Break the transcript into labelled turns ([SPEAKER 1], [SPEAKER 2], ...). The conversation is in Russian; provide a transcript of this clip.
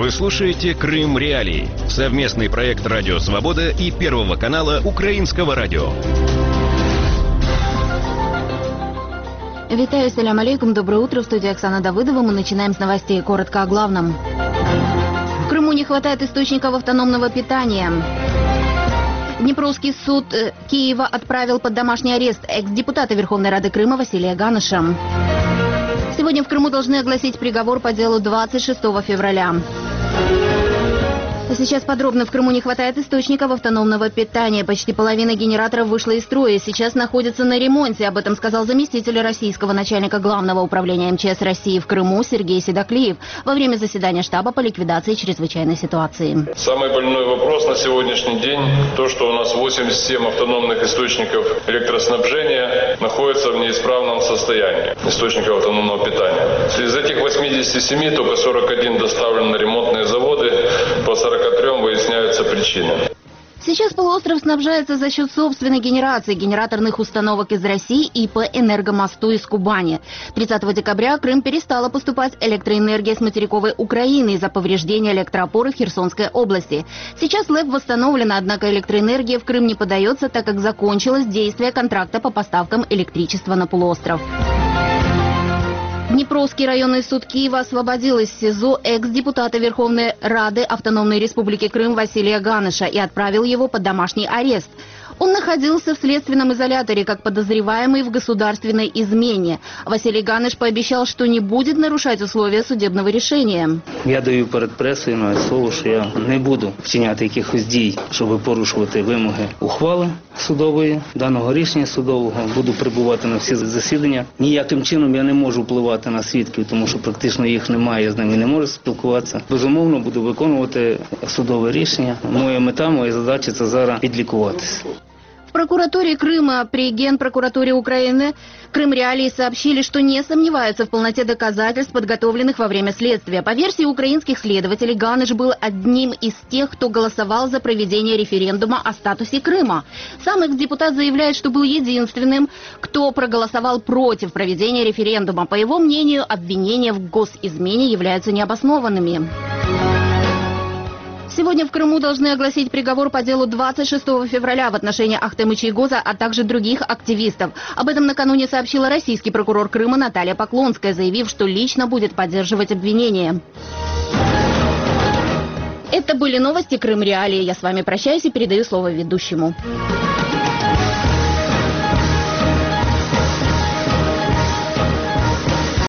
[SPEAKER 1] Вы слушаете «Крым Реалии» – совместный проект «Радио Свобода» и Первого канала Украинского радио.
[SPEAKER 2] Витаю, салям алейкум, доброе утро. В студии Оксана Давыдова. Мы начинаем с новостей. Коротко о главном. В Крыму не хватает источников автономного питания. Днепровский суд Киева отправил под домашний арест экс-депутата Верховной Рады Крыма Василия Ганыша. Сегодня в Крыму должны огласить приговор по делу 26 февраля. Сейчас подробно. В Крыму не хватает источников автономного питания. Почти половина генераторов вышла из строя. Сейчас находится на ремонте. Об этом сказал заместитель российского начальника Главного управления МЧС России в Крыму Сергей Седоклиев во время заседания штаба по ликвидации чрезвычайной ситуации.
[SPEAKER 3] Самый больной вопрос на сегодняшний день – то, что у нас 87 автономных источников электроснабжения находятся в неисправном состоянии, источников автономного питания. Из этих 87 только 41 доставлен на ремонтные заводы, по 43 выясняются причины.
[SPEAKER 2] Сейчас полуостров снабжается за счет собственной генерации генераторных установок из России и по энергомосту из Кубани. 30 декабря в Крым перестала поступать электроэнергия с материковой Украины из-за повреждения электроопоры в Херсонской области. Сейчас ЛЭП восстановлена, однако электроэнергия в Крым не подается, так как закончилось действие контракта по поставкам электричества на полуостров. Днепровский районный суд Киева освободил из СИЗО экс-депутата Верховной Рады Автономной Республики Крым Василия Ганыша и отправил его под домашний арест. Он находился в следственном изоляторе как подозреваемый в государственной измене. Василий Ганыш пообещал, что не будет нарушать условия судебного рішення.
[SPEAKER 4] Я даю перед пресою на слово, що я не буду вчиняти якихось дій, щоб порушувати вимоги ухвали судової, даного рішення судового. Буду прибувати на всі засідання. Ніяким чином я не можу впливати на свідків, тому що практично їх немає, я з ними не можу спілкуватися. Безумовно, буду виконувати судове рішення. Моя мета, моя задача – це зараз підлікуватися.
[SPEAKER 2] В прокуратуре Крыма при Генпрокуратуре Украины Крым Реалии сообщили, что не сомневаются в полноте доказательств, подготовленных во время следствия. По версии украинских следователей, Ганыш был одним из тех, кто голосовал за проведение референдума о статусе Крыма. Сам экс-депутат заявляет, что был единственным, кто проголосовал против проведения референдума. По его мнению, обвинения в госизмене являются необоснованными. Сегодня в Крыму должны огласить приговор по делу 26 февраля в отношении Ахтема Чийгоза, а также других активистов. Об этом накануне сообщила российский прокурор Крыма Наталья Поклонская, заявив, что лично будет поддерживать обвинение. Это были новости Крым Реалии. Я с вами прощаюсь и передаю слово ведущему.